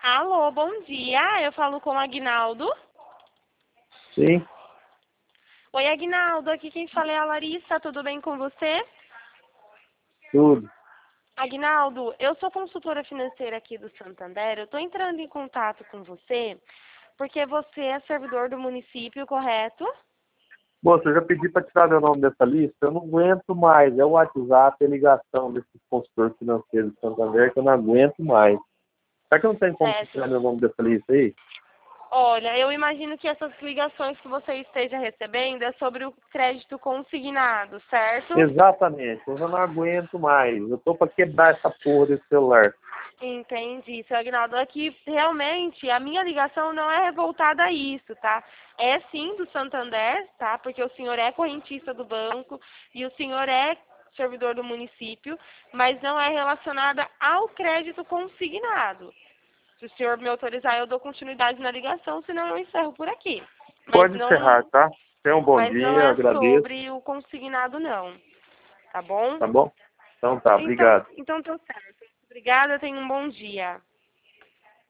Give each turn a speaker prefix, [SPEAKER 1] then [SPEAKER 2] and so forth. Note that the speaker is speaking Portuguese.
[SPEAKER 1] Alô, bom dia. Eu falo com o Aguinaldo.
[SPEAKER 2] Sim,
[SPEAKER 1] Oi, Aguinaldo. Aqui quem fala é a Larissa. Tudo bem com você?
[SPEAKER 2] tudo.
[SPEAKER 1] Aguinaldo, eu sou consultora financeira aqui do Santander. Eu estou entrando em contato com você porque você é servidor do município, correto?
[SPEAKER 2] Moça, eu já pedi para tirar meu nome dessa lista, eu não aguento mais. É o WhatsApp, a ligação desses consultores financeiros de Santander que eu não aguento mais. Será que não tem como
[SPEAKER 1] Certo.
[SPEAKER 2] tirar meu nome dessa lista aí?
[SPEAKER 1] Olha, eu imagino que essas ligações que você esteja recebendo é sobre o crédito consignado, certo?
[SPEAKER 2] Exatamente, eu já não aguento mais. Eu tô para quebrar essa porra desse celular.
[SPEAKER 1] Entendi, seu Aguinaldo. Aqui, realmente, a minha ligação não é voltada a isso, tá? É sim do Santander, tá? Porque o senhor é correntista do banco e o senhor é servidor do município, mas não é relacionada ao crédito consignado. Se o senhor me autorizar, eu dou continuidade na ligação, senão eu encerro por aqui. Mas
[SPEAKER 2] Pode encerrar,
[SPEAKER 1] não,
[SPEAKER 2] tá? Tenha um bom
[SPEAKER 1] mas não
[SPEAKER 2] dia,
[SPEAKER 1] é
[SPEAKER 2] agradeço.
[SPEAKER 1] sobre o consignado, não. Tá bom?
[SPEAKER 2] Tá bom? Então tá,
[SPEAKER 1] Então,
[SPEAKER 2] obrigado.
[SPEAKER 1] então tá certo. Obrigada, tenha um bom dia.